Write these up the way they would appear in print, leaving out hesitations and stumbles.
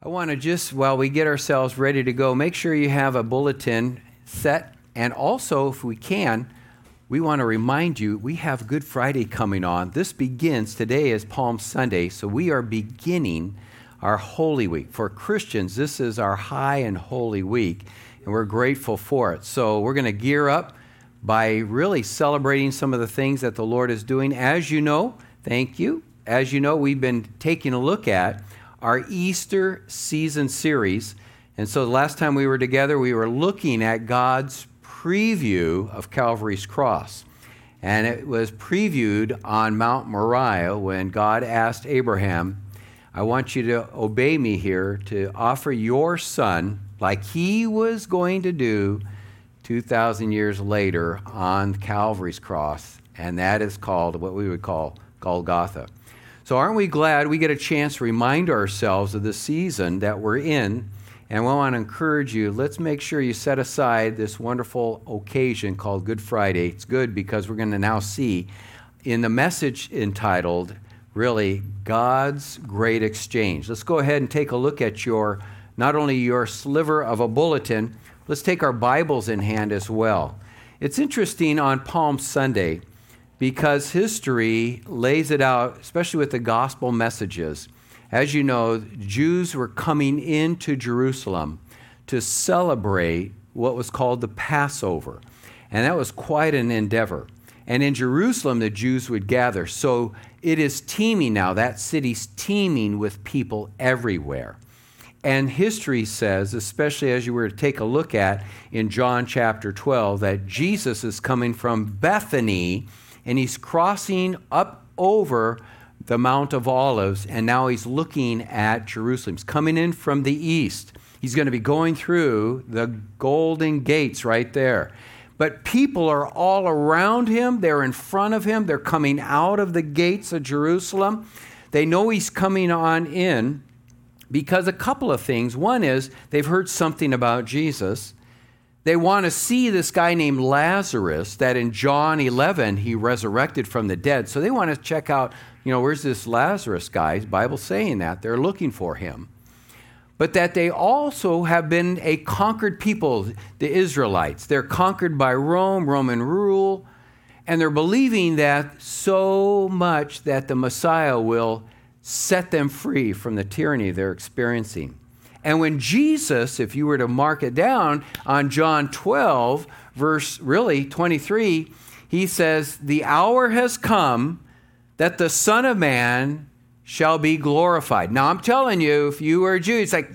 I want to just, while we get ourselves ready to go, make sure you have a bulletin set. And also, if we can, we want to remind you, we have Good Friday coming on. This begins, today is Palm Sunday, so we are beginning our Holy Week. For Christians, this is our high and holy week, and we're grateful for it. So we're going to gear up by really celebrating some of the things that the Lord is doing. As you know, thank you. As you know, we've been taking a look at our Easter season series. And so the last time we were together, we were looking at God's preview of Calvary's cross. And it was previewed on Mount Moriah when God asked Abraham, I want you to obey me here to offer your son like he was going to do 2,000 years later on Calvary's cross. And that is called what we would call Golgotha. So aren't we glad we get a chance to remind ourselves of the season that we're in? And we want to encourage you, let's make sure you set aside this wonderful occasion called Good Friday. It's good because we're going to now see in the message entitled, really, God's Great Exchange. Let's go ahead and take a look at not only your sliver of a bulletin, let's take our Bibles in hand as well. It's interesting on Palm Sunday, because history lays it out, especially with the gospel messages. As you know, Jews were coming into Jerusalem to celebrate what was called the Passover. And that was quite an endeavor. And in Jerusalem, the Jews would gather. So it is teeming now. That city's teeming with people everywhere. And history says, especially as you were to take a look at in John chapter 12, that Jesus is coming from Bethany, and he's crossing up over the Mount of Olives, and now he's looking at Jerusalem. He's coming in from the east. He's going to be going through the Golden Gates right there. But people are all around him. They're in front of him. They're coming out of the gates of Jerusalem. They know he's coming on in because a couple of things. One is they've heard something about Jesus. They want to see this guy named Lazarus that in John 11, he resurrected from the dead. So they want to check out, where's this Lazarus guy? The Bible's saying that. They're looking for him. But that they also have been a conquered people, the Israelites. They're conquered by Rome, Roman rule, and they're believing that so much that the Messiah will set them free from the tyranny they're experiencing. And when Jesus, if you were to mark it down on John 12, verse 23, he says, the hour has come that the Son of Man shall be glorified. Now I'm telling you, if you were a Jew, it's like,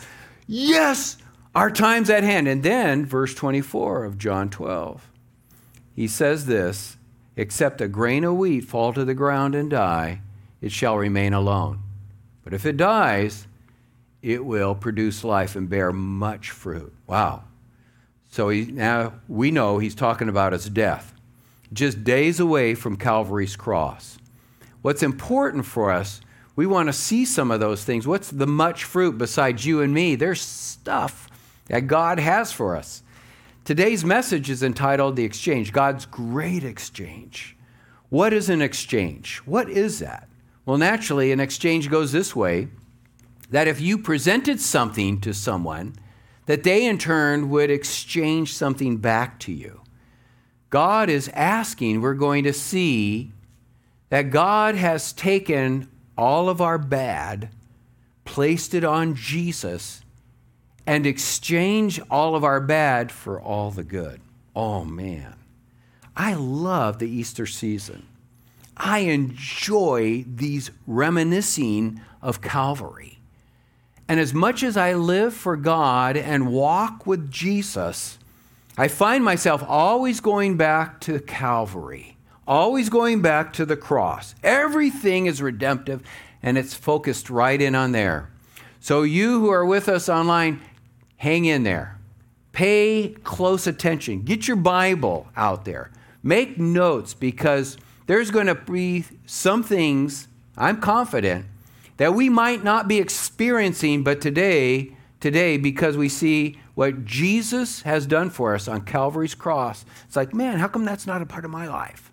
yes, our time's at hand. And then verse 24 of John 12, he says this, except a grain of wheat fall to the ground and die, it shall remain alone. But if it dies, it will produce life and bear much fruit. Wow. So now we know he's talking about his death, just days away from Calvary's cross. What's important for us, we want to see some of those things. What's the much fruit besides you and me? There's stuff that God has for us. Today's message is entitled The Exchange, God's Great Exchange. What is an exchange? What is that? Well, naturally, an exchange goes this way, that if you presented something to someone, that they in turn would exchange something back to you. God is asking, we're going to see that God has taken all of our bad, placed it on Jesus, and exchanged all of our bad for all the good. Oh man, I love the Easter season. I enjoy these reminiscing of Calvary. And as much as I live for God and walk with Jesus, I find myself always going back to Calvary, always going back to the cross. Everything is redemptive, and it's focused right in on there. So you who are with us online, hang in there. Pay close attention. Get your Bible out there. Make notes, because there's going to be some things, I'm confident, that we might not be experiencing, but today, because we see what Jesus has done for us on Calvary's cross, it's like, man, how come that's not a part of my life?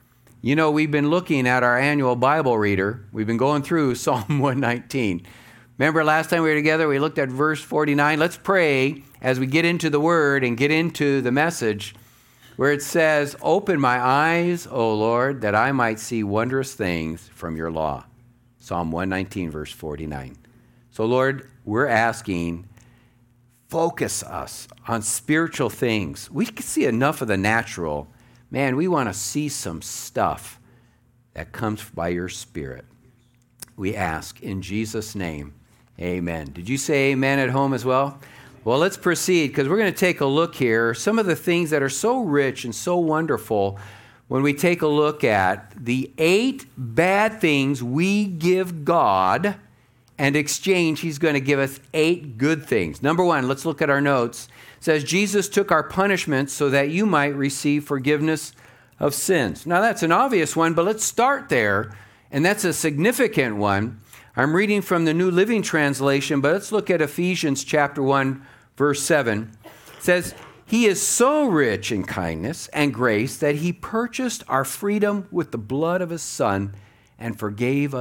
We've been looking at our annual Bible reader. We've been going through Psalm 119. Remember last time we were together, we looked at verse 49. Let's pray as we get into the word and get into the message where it says, open my eyes, O Lord, that I might see wondrous things from your law. Psalm 119, verse 49. So Lord, we're asking, focus us on spiritual things. We can see enough of the natural. Man, we want to see some stuff that comes by your Spirit. We ask in Jesus' name, amen. Did you say amen at home as well? Well, let's proceed because we're going to take a look here. Some of the things that are so rich and so wonderful when we take a look at the 8 bad things we give God, and exchange, he's going to give us 8 good things. Number 1, let's look at our notes. It says, Jesus took our punishment so that you might receive forgiveness of sins. Now, that's an obvious one, but let's start there, and that's a significant one. I'm reading from the New Living Translation, but let's look at Ephesians chapter 1, verse 7. It says, he is so rich in kindness and grace that he purchased our freedom with the blood of his Son and forgave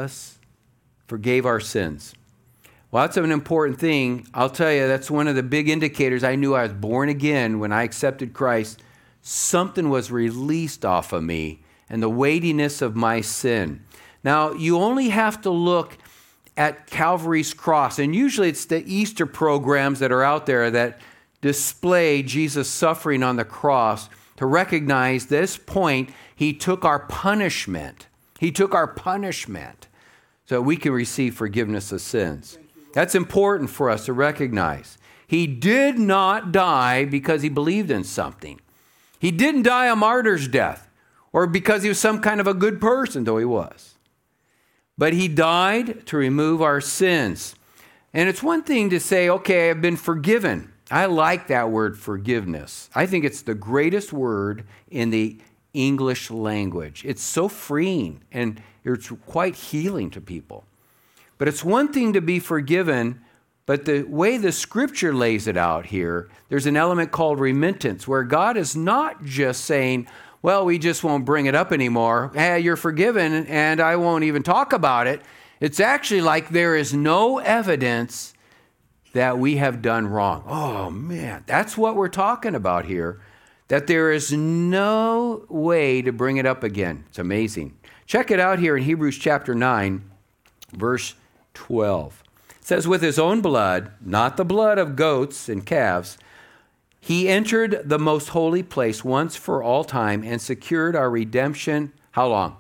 our sins. Well, that's an important thing. I'll tell you, that's one of the big indicators I knew I was born again when I accepted Christ. Something was released off of me and the weightiness of my sin. Now, you only have to look at Calvary's cross, and usually it's the Easter programs that are out there that display Jesus suffering on the cross to recognize this point. He took our punishment. He took our punishment so we can receive forgiveness of sins. That's important for us to recognize. He did not die because he believed in something. He didn't die a martyr's death or because he was some kind of a good person, though he was. But he died to remove our sins. And it's one thing to say, okay, I've been forgiven. I like that word forgiveness. I think it's the greatest word in the English language. It's so freeing and it's quite healing to people. But it's one thing to be forgiven, but the way the scripture lays it out here, there's an element called remittance, where God is not just saying, well, we just won't bring it up anymore. Hey, you're forgiven, and I won't even talk about it. It's actually like there is no evidence that we have done wrong. Oh, man, that's what we're talking about here, that there is no way to bring it up again. It's amazing. Check it out here in Hebrews chapter 9, verse 12. It says, with his own blood, not the blood of goats and calves, he entered the most holy place once for all time and secured our redemption. How long?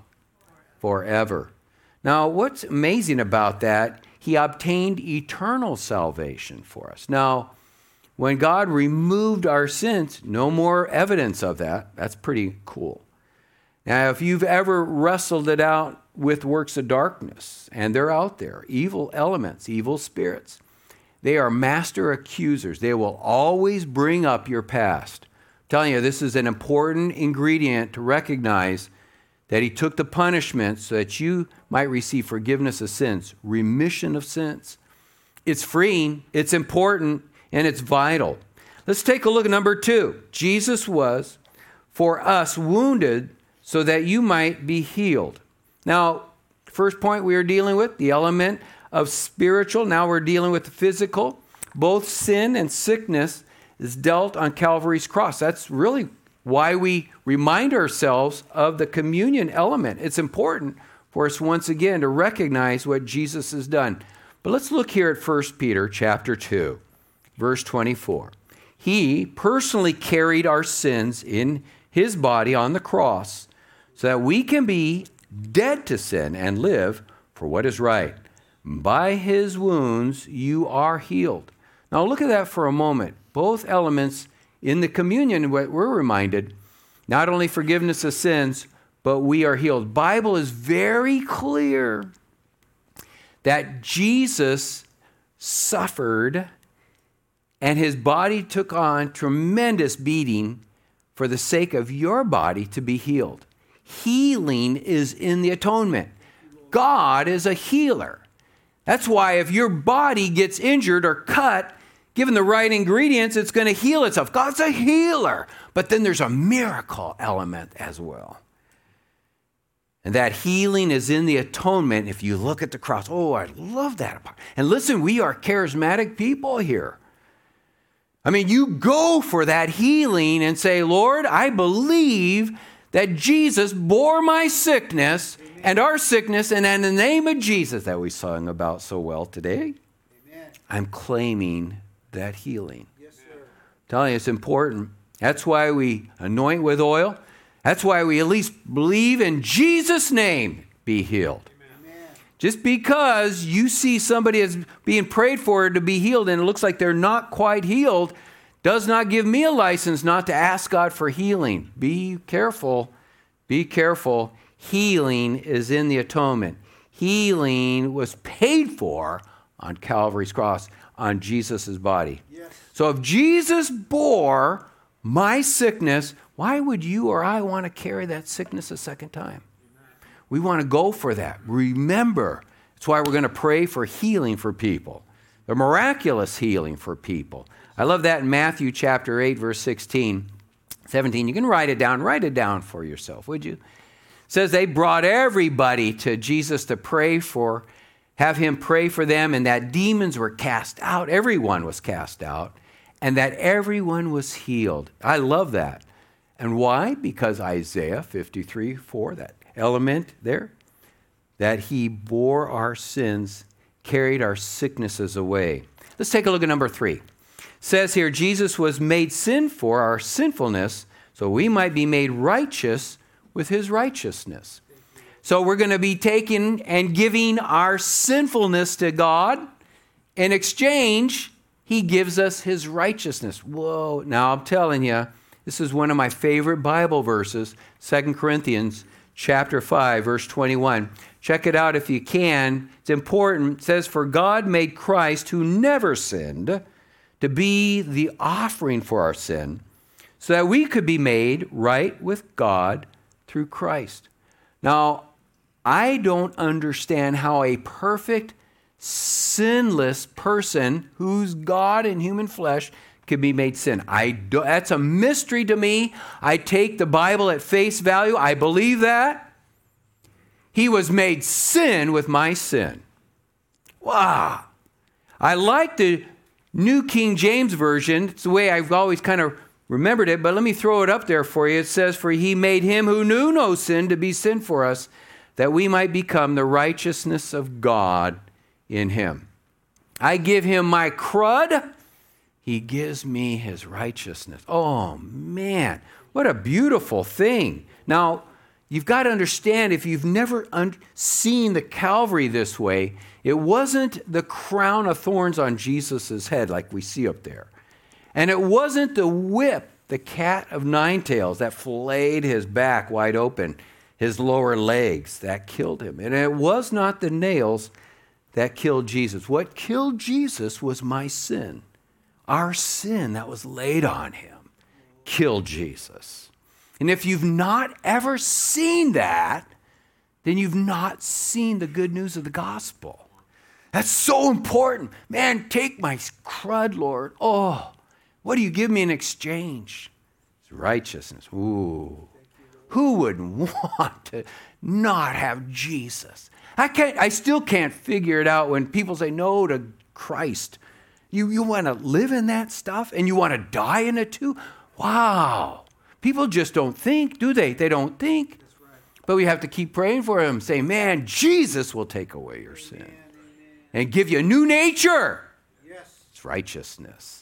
Forever. Now, what's amazing about that, he obtained eternal salvation for us. Now, when God removed our sins, no more evidence of that. That's pretty cool. Now, if you've ever wrestled it out with works of darkness, and they're out there, evil elements, evil spirits, they are master accusers. They will always bring up your past. I'm telling you, this is an important ingredient to recognize that he took the punishment so that you might receive forgiveness of sins, remission of sins. It's freeing, it's important, and it's vital. Let's take a look at number 2. Jesus was, for us, wounded so that you might be healed. Now, first point we are dealing with, the element of spiritual. Now we're dealing with the physical. Both sin and sickness is dealt on Calvary's cross. That's really why we remind ourselves of the communion element. It's important for us once again to recognize what Jesus has done. But let's look here at 1 Peter chapter 2, verse 24. He personally carried our sins in his body on the cross so that we can be dead to sin and live for what is right. By his wounds you are healed. Now look at that for a moment. Both elements in the communion, what we're reminded, not only forgiveness of sins, but we are healed. Bible is very clear that Jesus suffered and his body took on tremendous beating for the sake of your body to be healed. Healing is in the atonement. God is a healer. That's why if your body gets injured or cut, given the right ingredients, it's going to heal itself. God's a healer. But then there's a miracle element as well. And that healing is in the atonement. If you look at the cross, oh, I love that part. And listen, we are charismatic people here. I mean, you go for that healing and say, Lord, I believe that Jesus bore my sickness and our sickness, and in the name of Jesus that we sung about so well today, Amen. I'm claiming that healing. Yes, sir. I'm telling you, it's important. That's why we anoint with oil. That's why we at least believe in Jesus' name, be healed. Amen. Just because you see somebody as being prayed for to be healed and it looks like they're not quite healed, does not give me a license not to ask God for healing. Be careful. Be careful. Healing is in the atonement. Healing was paid for on Calvary's cross, on Jesus' body. Yes. So if Jesus bore my sickness, why would you or I want to carry that sickness a second time? Amen. We want to go for that. Remember, that's why we're going to pray for healing for people, the miraculous healing for people. I love that in Matthew chapter 8, verse 16, 17. You can write it down for yourself, would you? It says they brought everybody to Jesus to pray for, have him pray for them, and that demons were cast out. Everyone was cast out, and that everyone was healed. I love that. And why? Because Isaiah 53:4, that element there, that he bore our sins, carried our sicknesses away. Let's take a look at number 3. It says here, Jesus was made sin for our sinfulness, so we might be made righteous with his righteousness. So we're going to be taking and giving our sinfulness to God. In exchange, he gives us his righteousness. Whoa. Now I'm telling you, this is one of my favorite Bible verses, 2 Corinthians chapter 5, verse 21. Check it out if you can. It's important. It says, for God made Christ, who never sinned, to be the offering for our sin, so that we could be made right with God through Christ. Now, I don't understand how a perfect, sinless person who's God in human flesh could be made sin. That's a mystery to me. I take the Bible at face value. I believe that. He was made sin with my sin. Wow. I like the New King James Version. It's the way I've always kind of remembered it, but let me throw it up there for you. It says, for he made him who knew no sin to be sin for us, that we might become the righteousness of God in him. I give him my crud. He gives me his righteousness. Oh, man, what a beautiful thing. Now, you've got to understand, if you've never seen the Calvary this way, it wasn't the crown of thorns on Jesus' head like we see up there. And it wasn't the whip, the cat of nine tails, that filleted his back wide open, his lower legs, that killed him. And it was not the nails that killed Jesus. What killed Jesus was my sin. Our sin that was laid on him killed Jesus. And if you've not ever seen that, then you've not seen the good news of the gospel. That's so important. Man, take my crud, Lord. Oh, what do you give me in exchange? It's righteousness. Ooh. Who would want to not have Jesus? I still can't figure it out when people say no to Christ. You want to live in that stuff and you want to die in it too? Wow. People just don't think, do they? They don't think. That's right. But we have to keep praying for them. Say, man, Jesus will take away your sin and give you a new nature. Yes. It's righteousness.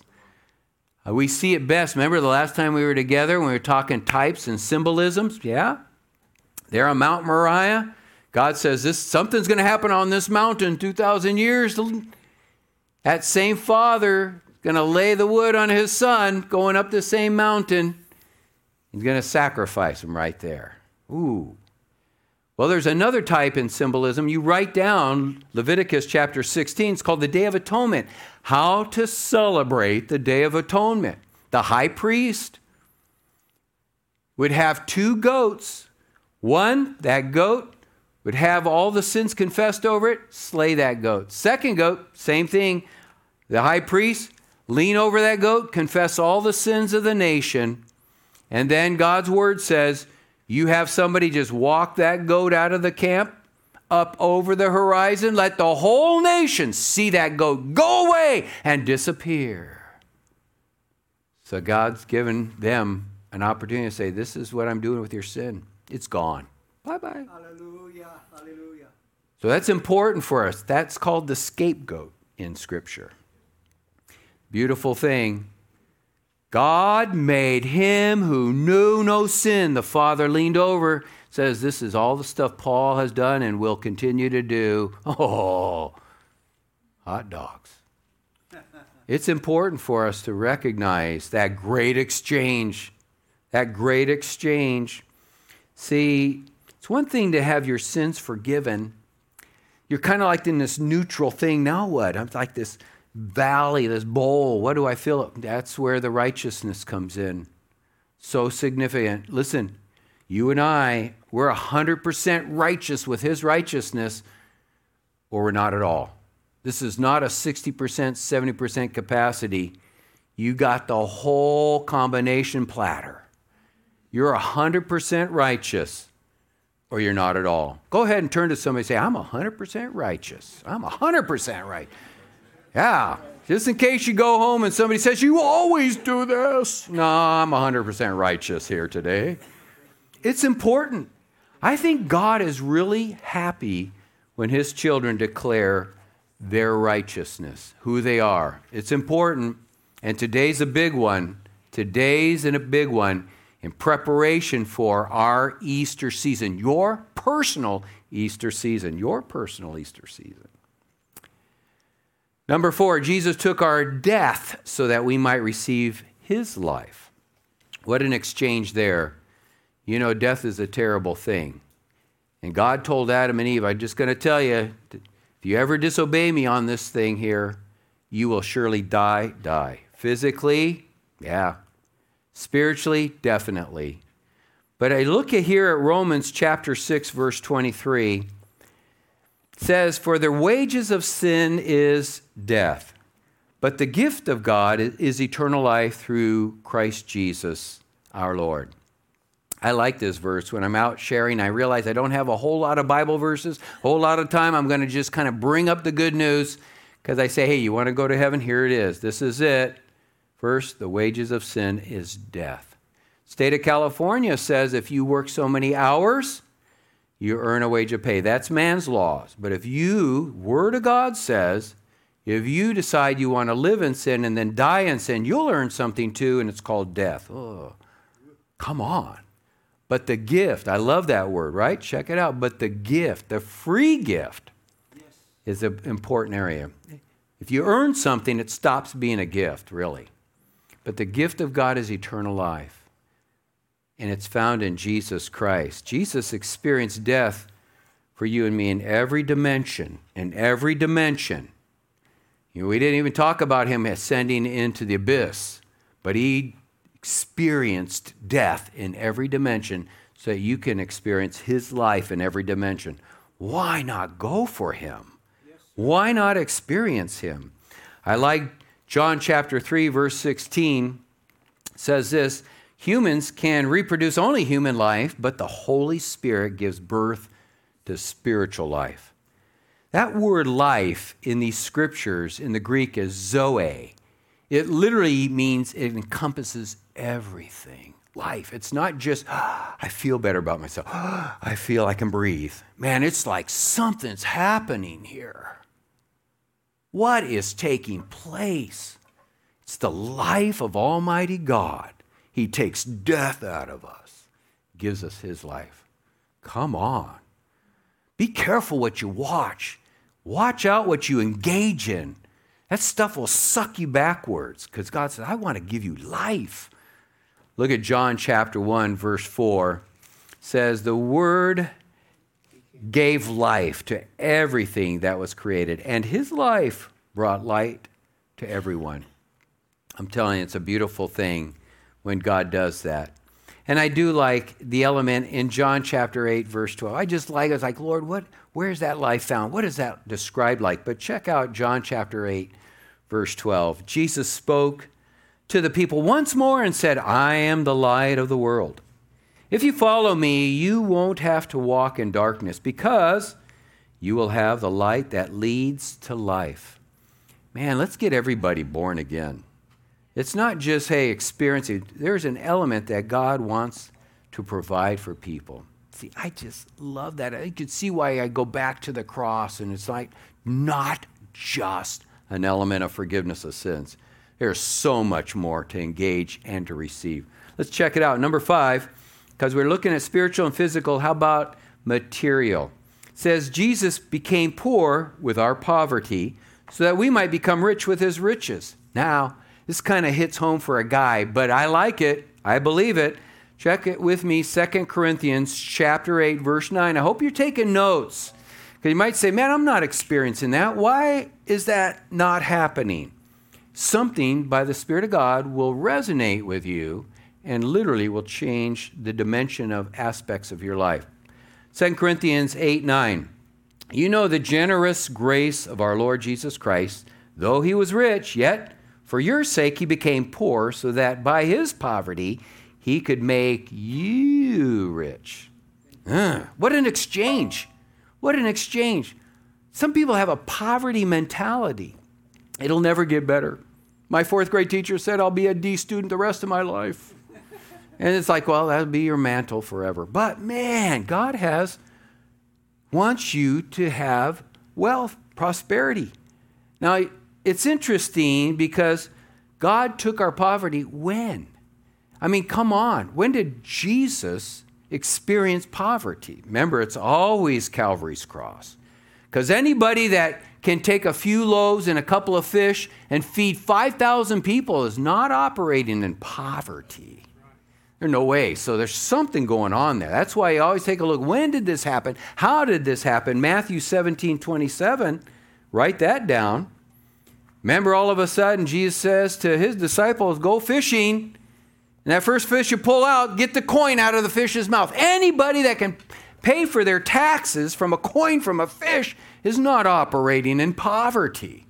We see it best. Remember the last time we were together when we were talking types and symbolisms? Yeah. There on Mount Moriah, God says something's going to happen on this mountain 2,000 years. That same Father is going to lay the wood on his son going up the same mountain. He's going to sacrifice him right there. Ooh. Well, there's another type in symbolism. You write down Leviticus chapter 16. It's called the Day of Atonement. How to celebrate the Day of Atonement. The high priest would have 2 goats. One, that goat would have all the sins confessed over it, slay that goat. Second goat, same thing. The high priest, lean over that goat, confess all the sins of the nation. And then God's word says, You have somebody just walk that goat out of the camp, up over the horizon, let the whole nation see that goat go away and disappear. So God's given them an opportunity to say, this is what I'm doing with your sin. It's gone. Bye-bye. Hallelujah. Hallelujah. So that's important for us. That's called the scapegoat in Scripture. Beautiful thing. God made him who knew no sin. The Father leaned over, says, this is all the stuff Paul has done and will continue to do. Oh, hot dogs. It's important for us to recognize that great exchange. That great exchange. See, it's one thing to have your sins forgiven. You're kind of like in this neutral thing. Now what? I'm like this valley, this bowl. What do I feel? That's where the righteousness comes in. So significant. Listen, you and I, we're 100% righteous with his righteousness, or we're not at all. This is not a 60%, 70% capacity. You got the whole combination platter. You're 100% righteous, or you're not at all. Go ahead and turn to somebody and say, I'm 100% righteous. I'm 100% right. Yeah, just in case you go home and somebody says, you always do this. No, I'm 100% righteous here today. It's important. I think God is really happy when his children declare their righteousness, who they are. It's important, and today's a big one. Today's a big one in preparation for our Easter season, your personal Easter season, your personal Easter season. Number 4, Jesus took our death so that we might receive his life. What an exchange there. You know, death is a terrible thing. And God told Adam and Eve, I'm just going to tell you, if you ever disobey me on this thing here, you will surely die. Physically, yeah. Spiritually, definitely. But I look at here at Romans chapter 6, verse 23. It says, for the wages of sin is death, but the gift of God is eternal life through Christ Jesus our Lord. I like this verse. When I'm out sharing, I realize I don't have a whole lot of Bible verses, a whole lot of time. I'm going to just kind of bring up the good news because I say, hey, you want to go to heaven? Here it is. This is it. First, the wages of sin is death. State of California says if you work so many hours, you earn a wage of pay. That's man's laws. But if you, Word of God says, if you decide you want to live in sin and then die in sin, you'll earn something too, and it's called death. Oh, come on. But the gift, I love that word, right? Check it out. But the gift, the free gift, is an important area. If you earn something, it stops being a gift, really. But the gift of God is eternal life. And it's found in Jesus Christ. Jesus experienced death for you and me in every dimension. In every dimension. You know, we didn't even talk about him ascending into the abyss, but he experienced death in every dimension so that you can experience his life in every dimension. Why not go for him? Why not experience him? I like John chapter 3, verse 16 says this, humans can reproduce only human life, but the Holy Spirit gives birth to spiritual life. That word life in these scriptures in the Greek is zoe. It literally means it encompasses everything. Life. It's not just, I feel better about myself. I feel I can breathe. Man, it's like something's happening here. What is taking place? It's the life of Almighty God. He takes death out of us, gives us his life. Come on. Be careful what you watch. Watch out what you engage in. That stuff will suck you backwards because God says, I want to give you life. Look at John chapter 1, verse 4. It says, the Word gave life to everything that was created, and his life brought light to everyone. I'm telling you, it's a beautiful thing when God does that. And I do like the element in John chapter 8, verse 12. I was like, Lord, where's that life found? What is that described like? But check out John chapter 8, verse 12. Jesus spoke to the people once more and said, I am the light of the world. If you follow me, you won't have to walk in darkness because you will have the light that leads to life. Man, let's get everybody born again. It's not just, hey, experiencing. There's an element that God wants to provide for people. See, I just love that. You can see why I go back to the cross, and it's like not just an element of forgiveness of sins. There's so much more to engage and to receive. Let's check it out. Number 5, because we're looking at spiritual and physical, how about material? It says, Jesus became poor with our poverty so that we might become rich with his riches. Now, this kind of hits home for a guy, but I like it. I believe it. Check it with me, 2 Corinthians chapter 8, verse 9. I hope you're taking notes. Because you might say, man, I'm not experiencing that. Why is that not happening? Something by the Spirit of God will resonate with you and literally will change the dimension of aspects of your life. 2 Corinthians 8, 9. You know the generous grace of our Lord Jesus Christ. Though he was rich, yet for your sake he became poor, so that by his poverty he could make you rich. What an exchange. What an exchange. Some people have a poverty mentality. It'll never get better. My 4th grade teacher said I'll be a D student the rest of my life. And it's like, well, that'll be your mantle forever. But man, God wants you to have wealth, prosperity. Now, it's interesting because God took our poverty when? I mean, come on. When did Jesus experience poverty? Remember, it's always Calvary's cross. Because anybody that can take a few loaves and a couple of fish and feed 5,000 people is not operating in poverty. There's no way. So there's something going on there. That's why you always take a look. When did this happen? How did this happen? Matthew 17:27. Write that down. Remember, all of a sudden, Jesus says to his disciples, go fishing. And that first fish you pull out, get the coin out of the fish's mouth. Anybody that can pay for their taxes from a coin from a fish is not operating in poverty.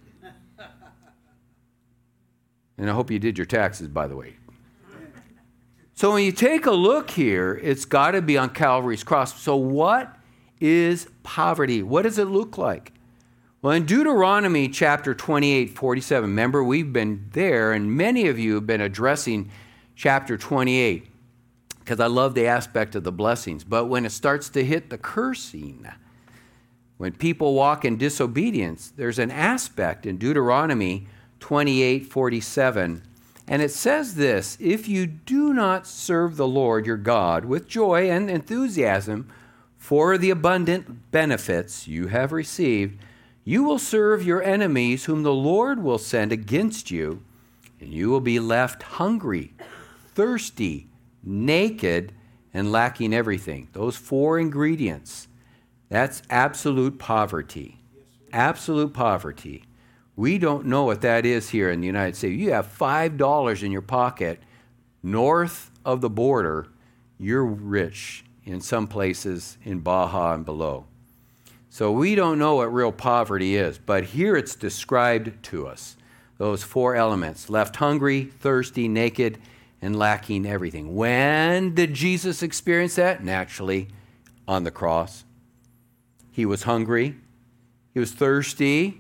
And I hope you did your taxes, by the way. So when you take a look here, it's got to be on Calvary's cross. So what is poverty? What does it look like? Well, in Deuteronomy chapter 28, 47, remember we've been there, and many of you have been addressing chapter 28 because I love the aspect of the blessings. But when it starts to hit the cursing, when people walk in disobedience, there's an aspect in Deuteronomy 28, 47. And it says this, if you do not serve the Lord your God with joy and enthusiasm for the abundant benefits you have received, you will serve your enemies whom the Lord will send against you, and you will be left hungry, thirsty, naked, and lacking everything. Those 4 ingredients, that's absolute poverty. Absolute poverty. We don't know what that is here in the United States. You have $5 in your pocket north of the border, you're rich in some places in Baja and below. So we don't know what real poverty is, but here it's described to us. Those 4 elements, left hungry, thirsty, naked, and lacking everything. When did Jesus experience that? Naturally, on the cross. He was hungry. He was thirsty.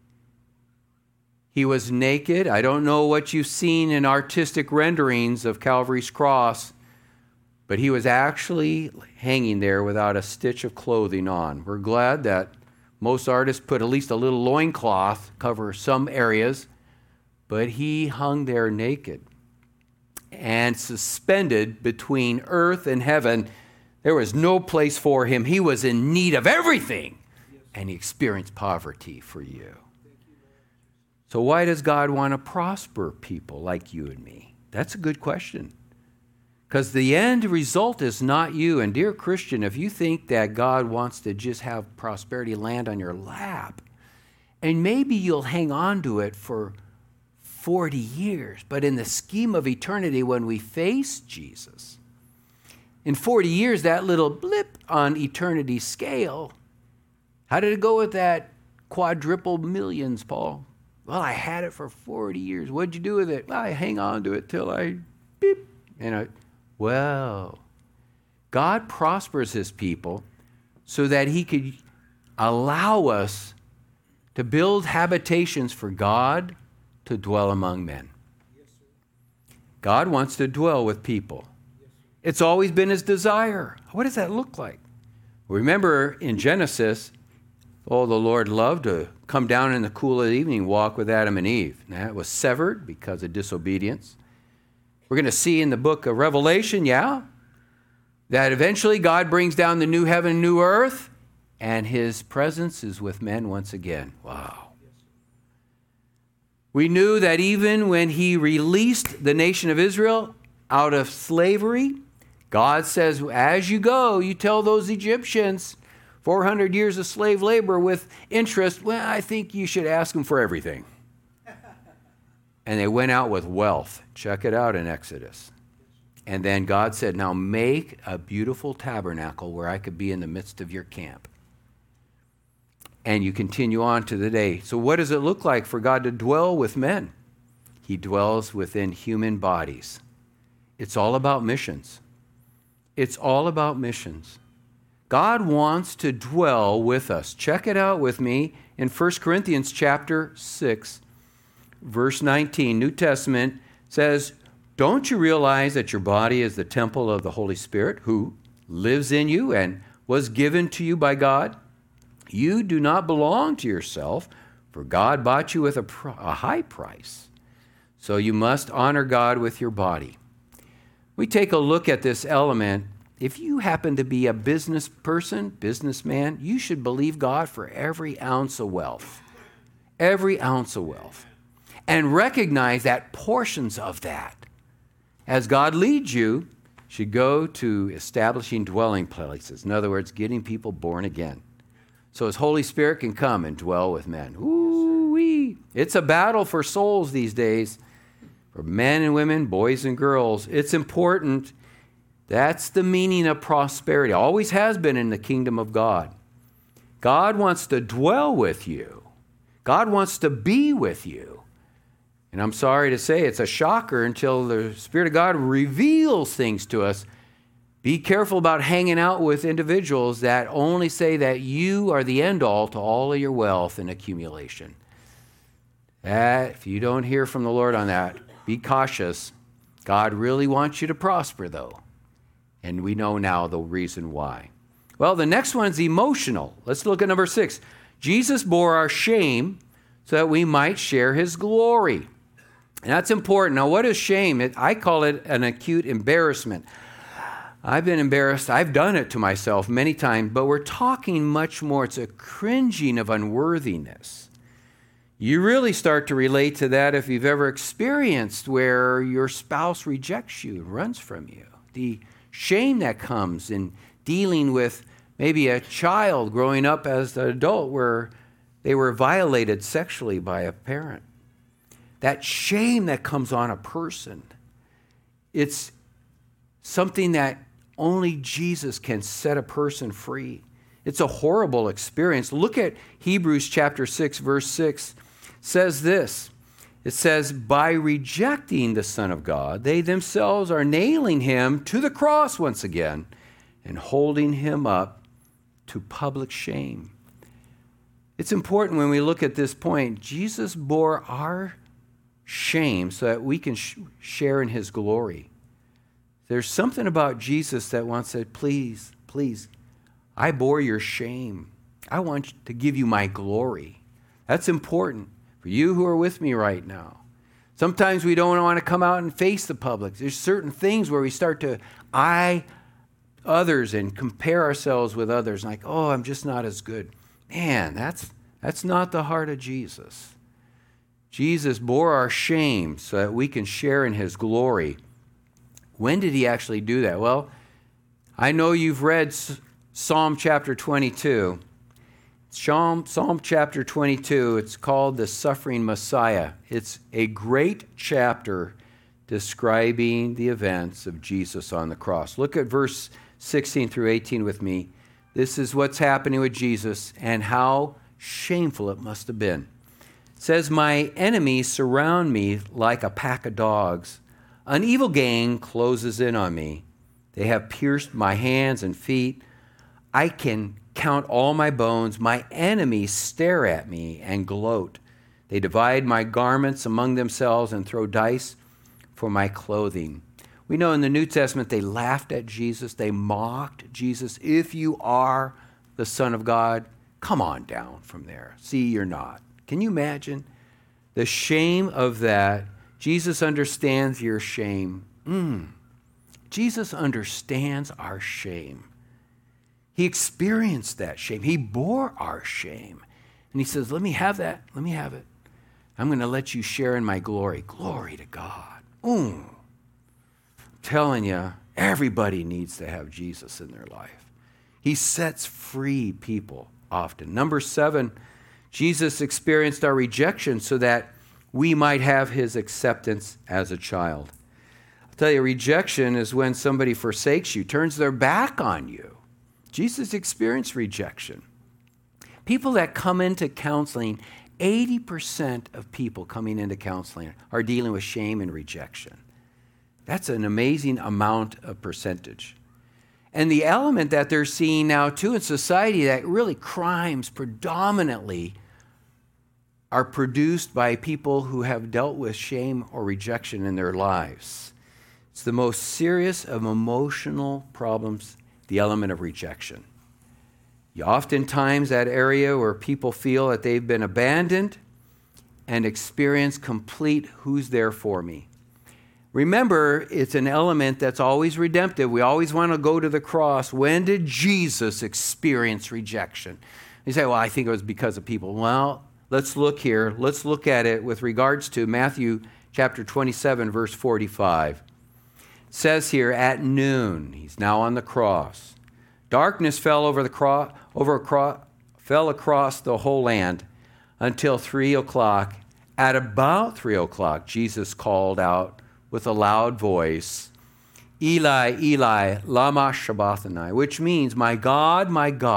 He was naked. I don't know what you've seen in artistic renderings of Calvary's cross, but he was actually hanging there without a stitch of clothing on. We're glad that most artists put at least a little loincloth, cover some areas, but he hung there naked and suspended between earth and heaven. There was no place for him. He was in need of everything, and he experienced poverty for you. So why does God want to prosper people like you and me? That's a good question. Because the end result is not you. And dear Christian, if you think that God wants to just have prosperity land on your lap, and maybe you'll hang on to it for 40 years, but in the scheme of eternity, when we face Jesus, in 40 years, that little blip on eternity's scale, how did it go with that quadruple millions, Paul? Well, I had it for 40 years. What'd you do with it? Well, I hang on to it till I beep. Well, God prospers his people so that he could allow us to build habitations for God to dwell among men. God wants to dwell with people. It's always been his desire. What does that look like? Remember in Genesis, the Lord loved to come down in the cool of the evening, walk with Adam and Eve. And that was severed because of disobedience. We're going to see in the book of Revelation, that eventually God brings down the new heaven and new earth, and his presence is with men once again. Wow. We knew that even when he released the nation of Israel out of slavery, God says, as you go, you tell those Egyptians, 400 years of slave labor with interest, well, I think you should ask them for everything. And they went out with wealth. Check it out in Exodus. And then God said, now make a beautiful tabernacle where I could be in the midst of your camp. And you continue on to the day. So what does it look like for God to dwell with men? He dwells within human bodies. It's all about missions. It's all about missions. God wants to dwell with us. Check it out with me in 1 Corinthians chapter 6, verse 19. New Testament says, don't you realize that your body is the temple of the Holy Spirit who lives in you and was given to you by God? You do not belong to yourself, for God bought you with a high price. So you must honor God with your body. We take a look at this element. If you happen to be a business person, businessman, you should believe God for every ounce of wealth. Every ounce of wealth. And recognize that portions of that, as God leads you, should go to establishing dwelling places. In other words, getting people born again. So his Holy Spirit can come and dwell with men. Ooh-wee. It's a battle for souls these days, for men and women, boys and girls. It's important. That's the meaning of prosperity. Always has been in the kingdom of God. God wants to dwell with you. God wants to be with you. And I'm sorry to say it's a shocker until the Spirit of God reveals things to us. Be careful about hanging out with individuals that only say that you are the end all to all of your wealth and accumulation. If you don't hear from the Lord on that, be cautious. God really wants you to prosper, though. And we know now the reason why. Well, the next one is emotional. Let's look at number 6. Jesus bore our shame so that we might share his glory. And that's important. Now, what is shame? I call it an acute embarrassment. I've been embarrassed. I've done it to myself many times, but we're talking much more. It's a cringing of unworthiness. You really start to relate to that if you've ever experienced where your spouse rejects you and runs from you. The shame that comes in dealing with maybe a child growing up as an adult where they were violated sexually by a parent. That shame that comes on a person, it's something that only Jesus can set a person free. It's a horrible experience. Look at Hebrews chapter 6, verse 6. Says this. It says, by rejecting the Son of God, they themselves are nailing him to the cross once again and holding him up to public shame. It's important when we look at this point. Jesus bore our shame so that we can share in his glory. There's something about Jesus that wants to say, please, please, I bore your shame. I want to give you my glory. That's important for you who are with me right now. Sometimes we don't want to come out and face the public. There's certain things where we start to eye others and compare ourselves with others. Like, oh, I'm just not as good. Man, that's not the heart of Jesus. Jesus bore our shame so that we can share in his glory. When did he actually do that? Well, I know you've read Psalm chapter 22. Psalm chapter 22, it's called the Suffering Messiah. It's a great chapter describing the events of Jesus on the cross. Look at verse 16 through 18 with me. This is what's happening with Jesus and how shameful it must have been. It says, my enemies surround me like a pack of dogs. An evil gang closes in on me. They have pierced my hands and feet. I can count all my bones. My enemies stare at me and gloat. They divide my garments among themselves and throw dice for my clothing. We know in the New Testament they laughed at Jesus. They mocked Jesus. If you are the Son of God, come on down from there. See, you're not. Can you imagine the shame of that? Jesus understands your shame. Jesus understands our shame. He experienced that shame. He bore our shame. And he says, let me have that. Let me have it. I'm going to let you share in my glory. Glory to God. I'm telling you, everybody needs to have Jesus in their life. He sets free people often. Number 7, Jesus experienced our rejection so that we might have his acceptance as a child. I'll tell you, rejection is when somebody forsakes you, turns their back on you. Jesus experienced rejection. People that come into counseling, 80% of people coming into counseling are dealing with shame and rejection. That's an amazing amount of percentage. And the element that they're seeing now, too, in society, that really crimes predominantly are produced by people who have dealt with shame or rejection in their lives. It's the most serious of emotional problems, the element of rejection. Oftentimes, that area where people feel that they've been abandoned and experience complete who's there for me. Remember, it's an element that's always redemptive. We always want to go to the cross. When did Jesus experience rejection? You say, well, I think it was because of people. Well, let's look here. Let's look at it with regards to Matthew chapter 27, verse 45. It says here, at noon, he's now on the cross. Darkness fell fell across the whole land until 3 o'clock. At about 3 o'clock, Jesus called out with a loud voice, Eli, Eli, lama sabachthani, which means, my God,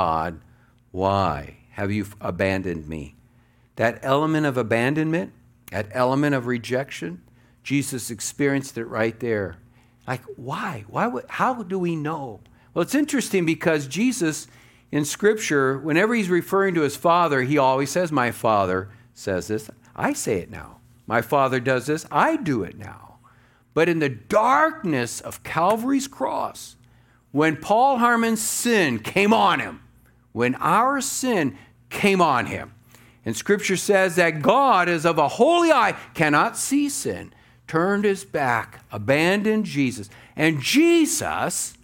why have you abandoned me? That element of abandonment, that element of rejection, Jesus experienced it right there. Like, why? How do we know? Well, it's interesting because Jesus in Scripture, whenever he's referring to his Father, he always says, my Father says this. I say it now. My Father does this. I do it now. But in the darkness of Calvary's cross, when Paul Harmon's sin came on him, when our sin came on him, and Scripture says that God, as of a holy eye, cannot see sin, turned his back, abandoned Jesus. And Jesus,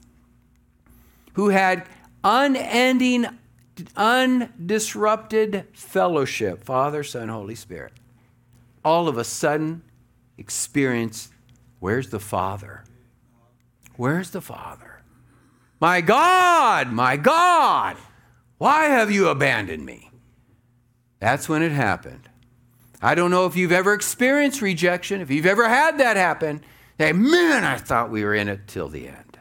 who had unending, undisrupted fellowship, Father, Son, Holy Spirit, all of a sudden experienced, where's the Father? Where's the Father? My God, why have you abandoned me? That's when it happened. I don't know if you've ever experienced rejection, if you've ever had that happen. That, man, I thought we were in it till the end.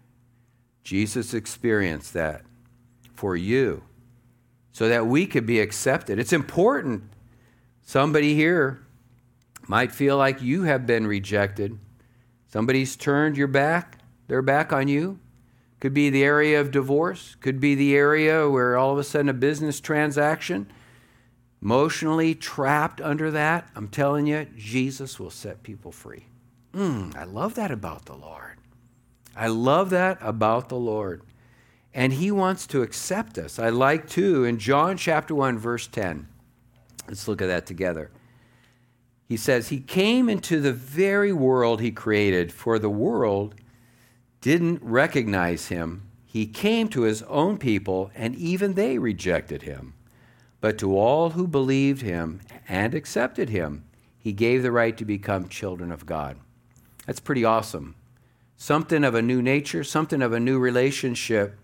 Jesus experienced that for you so that we could be accepted. It's important. Somebody here might feel like you have been rejected. Somebody's turned their back on you. Could be the area of divorce. Could be the area where all of a sudden a business transaction, emotionally trapped under that. I'm telling you, Jesus will set people free. I love that about the Lord. I love that about the Lord. And he wants to accept us. I like, too, in John chapter 1, verse 10. Let's look at that together. He says, he came into the very world he created, for the world didn't recognize him. He came to his own people, and even they rejected him. But to all who believed him and accepted him, he gave the right to become children of God. That's pretty awesome. Something of a new nature, something of a new relationship.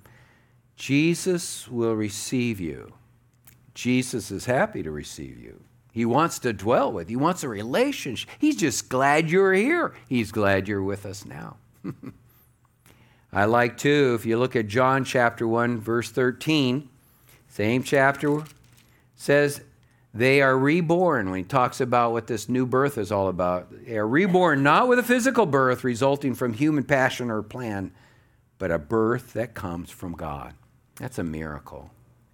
Jesus will receive you. Jesus is happy to receive you. He wants to dwell with you. He wants a relationship. He's just glad you're here. He's glad you're with us now. I like, too, if you look at John chapter 1, verse 13, same chapter, says they are reborn when he talks about what this new birth is all about. They are reborn not with a physical birth resulting from human passion or plan, but a birth that comes from God. That's a miracle.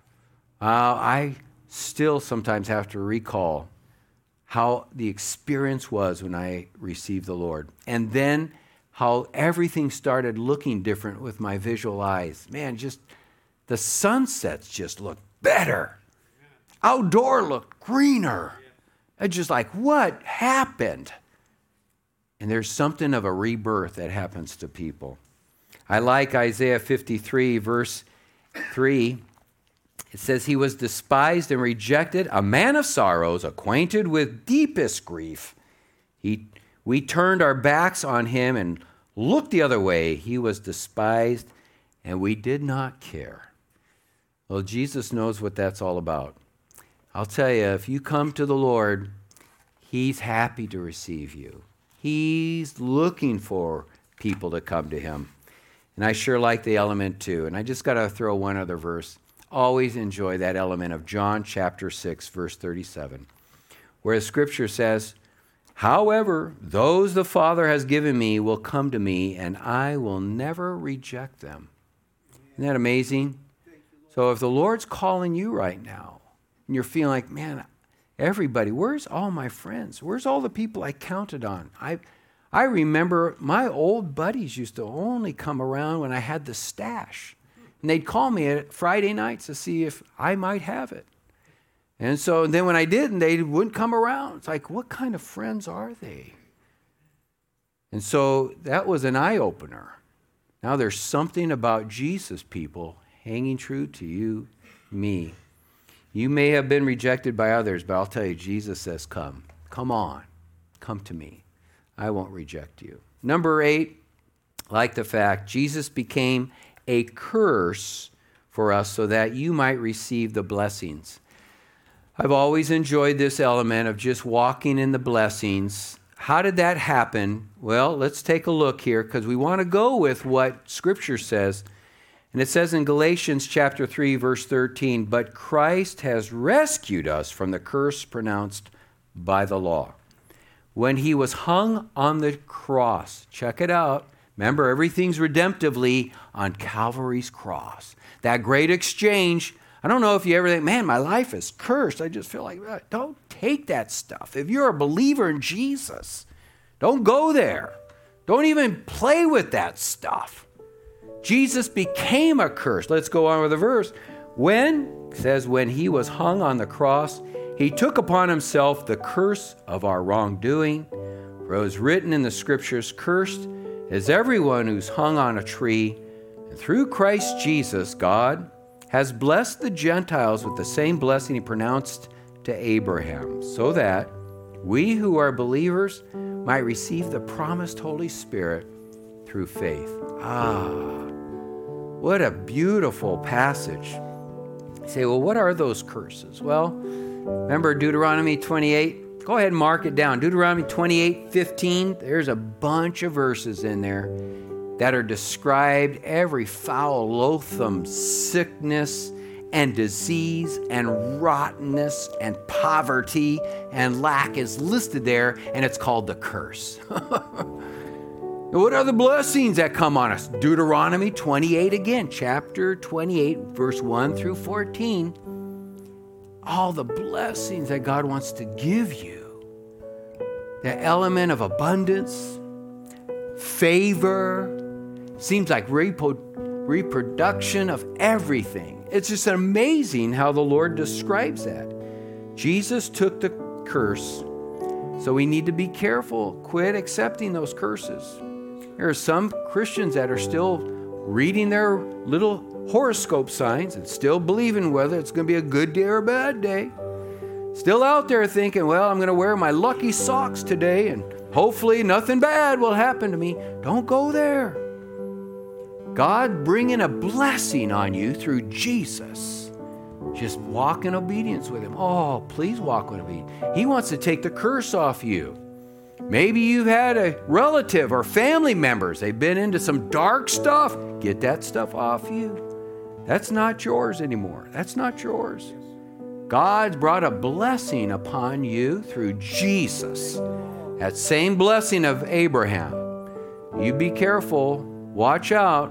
I still sometimes have to recall how the experience was when I received the Lord. And then how everything started looking different with my visual eyes. Man, just the sunsets just looked better. Outdoor looked greener. It's just like, what happened? And there's something of a rebirth that happens to people. I like Isaiah 53, verse 3. It says, he was despised and rejected, a man of sorrows, acquainted with deepest grief. We turned our backs on him and looked the other way. He was despised, and we did not care. Well, Jesus knows what that's all about. I'll tell you, if you come to the Lord, he's happy to receive you. He's looking for people to come to him. And I sure like the element too. And I just got to throw one other verse. Always enjoy that element of John chapter 6, verse 37, where the scripture says, however, those the Father has given me will come to me, and I will never reject them. Isn't that amazing? So if the Lord's calling you right now, and you're feeling like, man, everybody, where's all my friends? Where's all the people I counted on? I remember my old buddies used to only come around when I had the stash. And they'd call me at Friday nights to see if I might have it. And so then when I didn't, they wouldn't come around. It's like, what kind of friends are they? And so that was an eye-opener. Now there's something about Jesus, people, hanging true to you, me. You may have been rejected by others, but I'll tell you, Jesus says, come. Come on. Come to me. I won't reject you. Number 8, like the fact, Jesus became a curse for us so that you might receive the blessings. I've always enjoyed this element of just walking in the blessings. How did that happen? Well, let's take a look here because we want to go with what Scripture says. And it says in Galatians chapter 3, verse 13, but Christ has rescued us from the curse pronounced by the law. When he was hung on the cross, check it out. Remember, everything's redemptively on Calvary's cross. That great exchange. I don't know if you ever think, man, my life is cursed. I just feel like, don't take that stuff. If you're a believer in Jesus, don't go there. Don't even play with that stuff. Jesus became a curse. Let's go on with the verse. It says, when he was hung on the cross, he took upon himself the curse of our wrongdoing. For it was written in the scriptures, cursed is everyone who's hung on a tree. And through Christ Jesus, God has blessed the Gentiles with the same blessing he pronounced to Abraham, so that we who are believers might receive the promised Holy Spirit through faith. What a beautiful passage. You say, well, what are those curses? Well, remember Deuteronomy 28? Go ahead and mark it down. Deuteronomy 28:15. There's a bunch of verses in there that are described every foul, loathsome sickness and disease and rottenness and poverty and lack is listed there, and it's called the curse. What are the blessings that come on us? Deuteronomy 28 again, chapter 28, verse 1 through 14. All the blessings that God wants to give you. The element of abundance, favor, seems like reproduction of everything. It's just amazing how the Lord describes that. Jesus took the curse, so we need to be careful. Quit accepting those curses. There are some Christians that are still reading their little horoscope signs and still believing whether it's going to be a good day or a bad day. Still out there thinking, well, I'm going to wear my lucky socks today and hopefully nothing bad will happen to me. Don't go there. God bringing a blessing on you through Jesus. Just walk in obedience with him. Oh, please walk in obedience. He wants to take the curse off you. Maybe you've had a relative or family members. They've been into some dark stuff. Get that stuff off you. That's not yours anymore. That's not yours. God's brought a blessing upon you through Jesus. That same blessing of Abraham. You be careful. Watch out.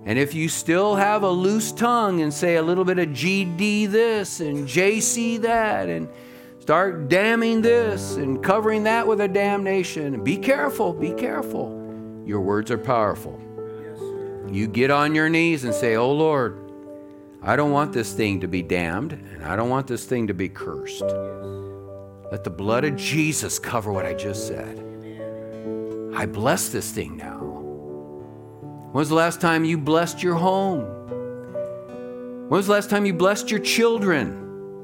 And if you still have a loose tongue and say a little bit of GD this and JC that and start damning this and covering that with a damnation, be careful, be careful. Your words are powerful. You get on your knees and say, oh Lord, I don't want this thing to be damned, and I don't want this thing to be cursed. Let the blood of Jesus cover what I just said. I bless this thing now. When's the last time you blessed your home? When's the last time you blessed your children?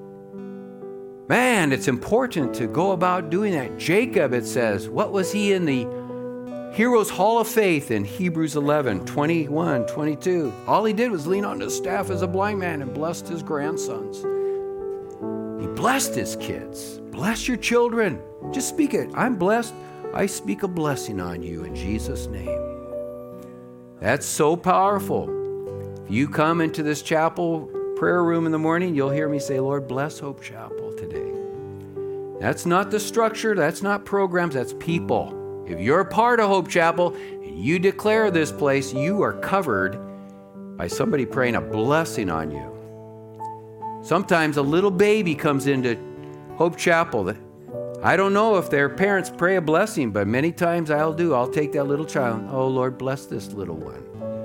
Man, it's important to go about doing that. Jacob, it says, what was he in the Heroes Hall of Faith in Hebrews 11, 21, 22? All he did was lean on his staff as a blind man and blessed his grandsons. He blessed his kids. Bless your children. Just speak it. I'm blessed. I speak a blessing on you in Jesus' name. That's so powerful. If you come into this chapel prayer room in the morning, you'll hear me say, Lord, bless Hope Chapel today. That's not the structure. That's not programs. That's people. If you're a part of Hope Chapel and you declare this place, you are covered by somebody praying a blessing on you. Sometimes a little baby comes into Hope Chapel. I don't know if their parents pray a blessing, but many times I'll do. I'll take that little child. Oh, Lord, bless this little one.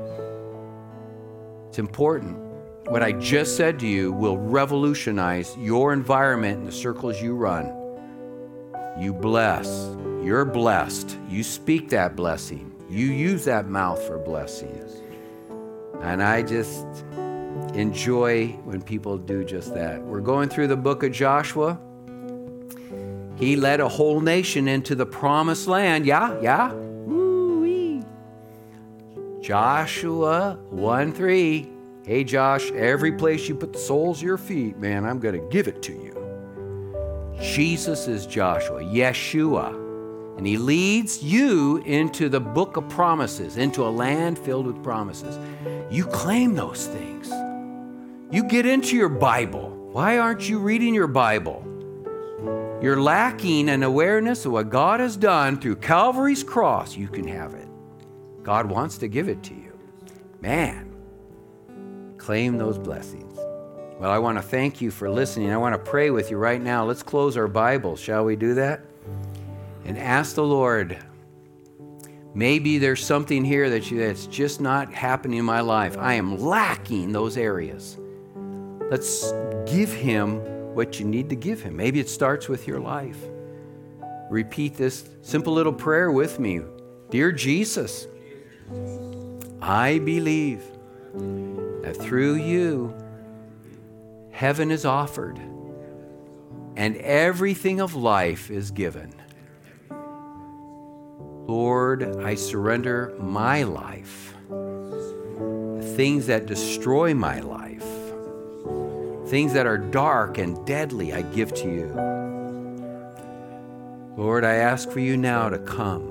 It's important. What I just said to you will revolutionize your environment and the circles you run. You bless. You're blessed. You speak that blessing. You use that mouth for blessings. And I just enjoy when people do just that. We're going through the book of Joshua. He led a whole nation into the promised land. Yeah. Woo-wee. Joshua 1:3. Hey, Josh, every place you put the soles of your feet, man, I'm going to give it to you. Jesus is Joshua, Yeshua. And he leads you into the book of promises, into a land filled with promises. You claim those things. You get into your Bible. Why aren't you reading your Bible? You're lacking an awareness of what God has done through Calvary's cross. You can have it. God wants to give it to you. Man, claim those blessings. Well, I want to thank you for listening. I want to pray with you right now. Let's close our Bibles. Shall we do that? And ask the Lord, maybe there's something here that's just not happening in my life. I am lacking those areas. Let's give him what you need to give him. Maybe it starts with your life. Repeat this simple little prayer with me. Dear Jesus, I believe that through you, heaven is offered and everything of life is given. Lord, I surrender my life, things that destroy my life, things that are dark and deadly, I give to you. Lord, I ask for you now to come.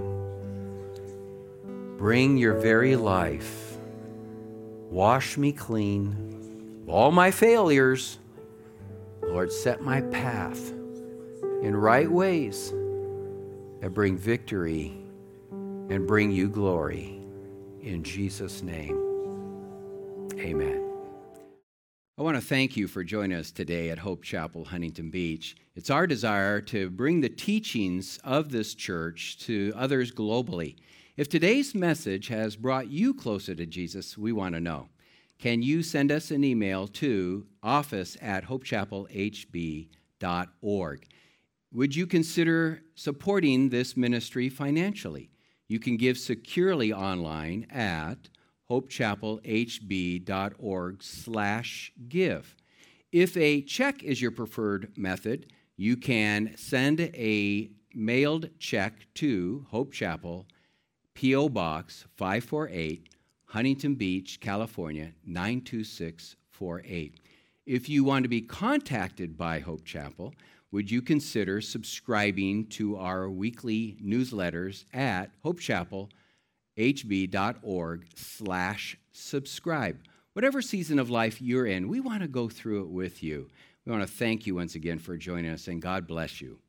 Bring your very life. Wash me clean of all my failures. Lord, set my path in right ways that bring victory and bring you glory. In Jesus' name, amen. I want to thank you for joining us today at Hope Chapel, Huntington Beach. It's our desire to bring the teachings of this church to others globally. If today's message has brought you closer to Jesus, we want to know. Can you send us an email to office@hopechapelhb.org? Would you consider supporting this ministry financially? You can give securely online at hopechapelhb.org/give. If a check is your preferred method, you can send a mailed check to Hope Chapel, P.O. Box 548, Huntington Beach, California, 92648. If you want to be contacted by Hope Chapel, would you consider subscribing to our weekly newsletters at hopechapelhb.org/subscribe? Whatever season of life you're in, we want to go through it with you. We want to thank you once again for joining us, and God bless you.